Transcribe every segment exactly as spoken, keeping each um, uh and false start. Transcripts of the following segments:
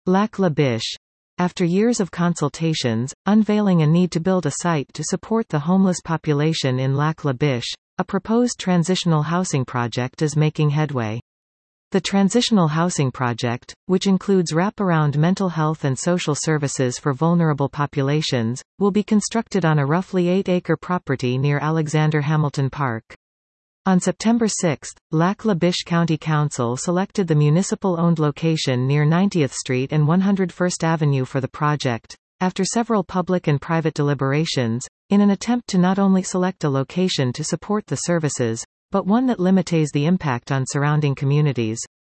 Lac La Biche. After years of consultations, unveiling a need to build a site to support the homeless population in Lac La Biche, a proposed transitional housing project is making headway. The transitional housing project, which includes wraparound mental health and social services for vulnerable populations, will be constructed on a roughly eight-acre property near Alexander Hamilton Park. On September sixth, Lac La Biche County Council selected the municipal-owned location near ninetieth Street and one hundred first Avenue for the project, after several public and private deliberations, in an attempt to not only select a location to support the services, but one that limits the impact on surrounding communities.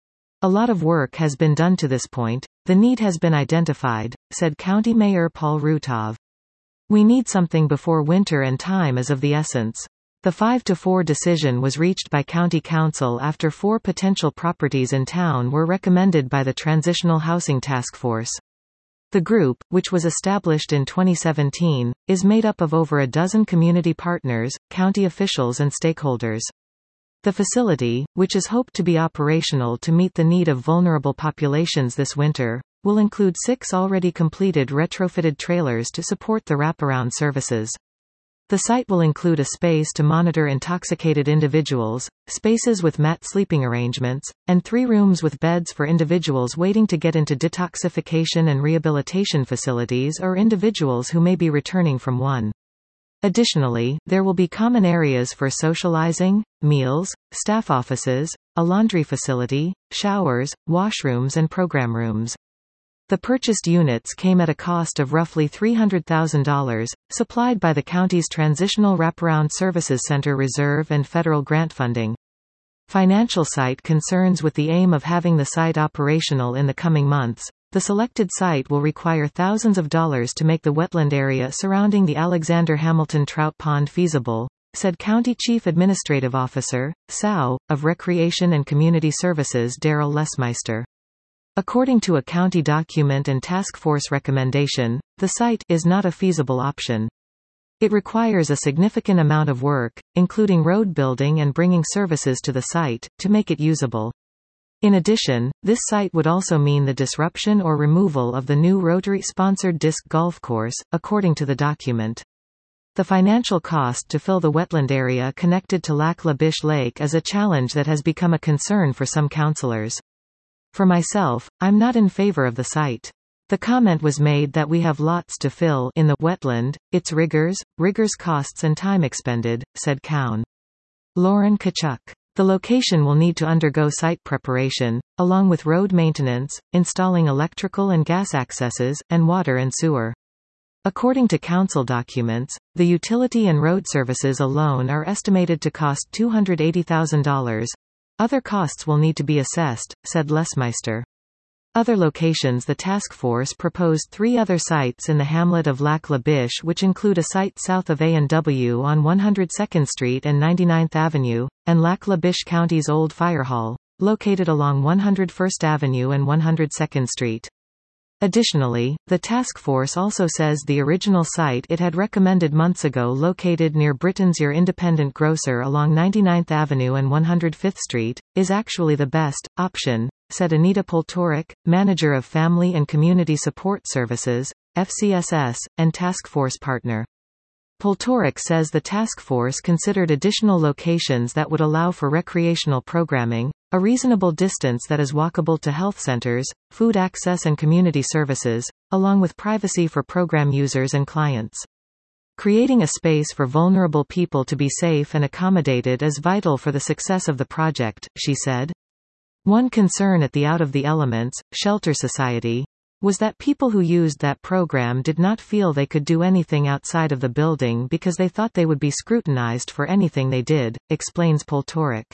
A lot of work has been done to this point. The need has been identified, said County Mayor Paul Rutov. We need something before winter and time is of the essence. The five to four decision was reached by County Council after four potential properties in town were recommended by the Transitional Housing Task Force. The group, which was established in twenty seventeen, is made up of over a dozen community partners, county officials and stakeholders. The facility, which is hoped to be operational to meet the need of vulnerable populations this winter, will include six already completed retrofitted trailers to support the wraparound services. The site will include a space to monitor intoxicated individuals, spaces with mat sleeping arrangements, and three rooms with beds for individuals waiting to get into detoxification and rehabilitation facilities or individuals who may be returning from one. Additionally, there will be common areas for socializing, meals, staff offices, a laundry facility, showers, washrooms and program rooms. The purchased units came at a cost of roughly three hundred thousand dollars, supplied by the county's Transitional Wraparound Services Center reserve and federal grant funding. Financial site concerns with the aim of having the site operational in the coming months. The selected site will require thousands of dollars to make the wetland area surrounding the Alexander Hamilton Trout Pond feasible, said County Chief Administrative Officer, S A O, of Recreation and Community Services Daryl Lesmeister. According to a county document and task force recommendation, the site is not a feasible option. It requires a significant amount of work, including road building and bringing services to the site, to make it usable. In addition, this site would also mean the disruption or removal of the new Rotary-sponsored disc golf course, according to the document. The financial cost to fill the wetland area connected to Lac La Biche Lake is a challenge that has become a concern for some councillors. For myself, I'm not in favor of the site. The comment was made that we have lots to fill in the wetland, its riggers, riggers costs and time expended, said Cown. Lauren Kachuk. The location will need to undergo site preparation, along with road maintenance, installing electrical and gas accesses, and water and sewer. According to council documents, the utility and road services alone are estimated to cost two hundred eighty thousand dollars. Other costs will need to be assessed, said Lesmeister. Other locations. The task force proposed three other sites in the hamlet of Lac La Biche, which include a site south of A and W on one hundred second Street and ninety-ninth Avenue, and Lac La Biche County's Old Fire Hall, located along one hundred first Avenue and one hundred second Street. Additionally, the task force also says the original site it had recommended months ago, located near Britain's Your Independent Grocer along ninety-ninth Avenue and one hundred fifth Street, is actually the best option, said Anita Poltorek, manager of Family and Community Support Services, F C S S, and task force partner. Poltorek says the task force considered additional locations that would allow for recreational programming, a reasonable distance that is walkable to health centers, food access and community services, along with privacy for program users and clients. Creating a space for vulnerable people to be safe and accommodated is vital for the success of the project, she said. One concern at the Out of the Elements Shelter Society was that people who used that program did not feel they could do anything outside of the building because they thought they would be scrutinized for anything they did, explains Poltorek.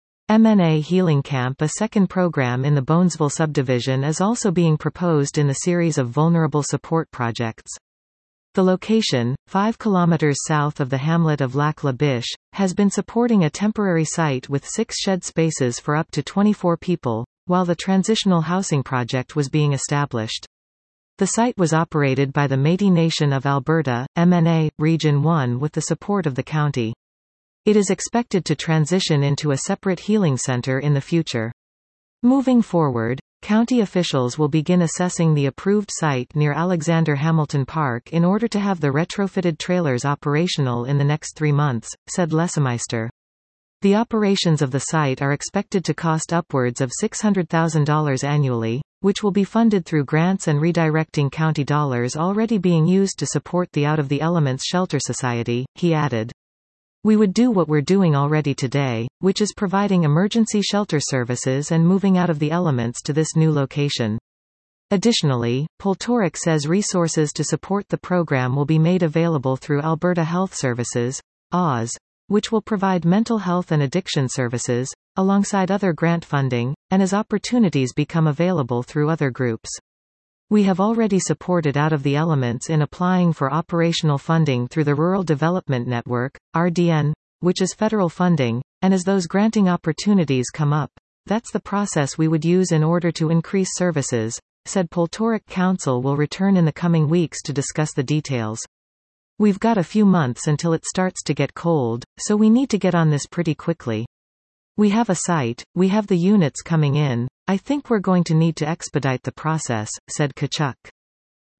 M N A Healing Camp, a second program in the Bonesville subdivision, is also being proposed in the series of vulnerable support projects. The location, five kilometers south of the hamlet of Lac La Biche, has been supporting a temporary site with six shed spaces for up to twenty-four people, while the transitional housing project was being established. The site was operated by the Métis Nation of Alberta, M N A, Region one with the support of the county. It is expected to transition into a separate healing center in the future. Moving forward, County officials will begin assessing the approved site near Alexander Hamilton Park in order to have the retrofitted trailers operational in the next three months, said Lesemeister. The operations of the site are expected to cost upwards of six hundred thousand dollars annually, which will be funded through grants and redirecting county dollars already being used to support the Out of the Elements Shelter Society, he added. We would do what we're doing already today, which is providing emergency shelter services and moving out of the elements to this new location. Additionally, Poltorek says resources to support the program will be made available through Alberta Health Services, A W S, which will provide mental health and addiction services, alongside other grant funding, and as opportunities become available through other groups. We have already supported Out of the Elements in applying for operational funding through the Rural Development Network, R D N, which is federal funding, and as those granting opportunities come up, that's the process we would use in order to increase services, said Poltorek. Council will return in the coming weeks to discuss the details. We've got a few months until it starts to get cold, so we need to get on this pretty quickly. We have a site, we have the units coming in, I think we're going to need to expedite the process, said Tkachuk.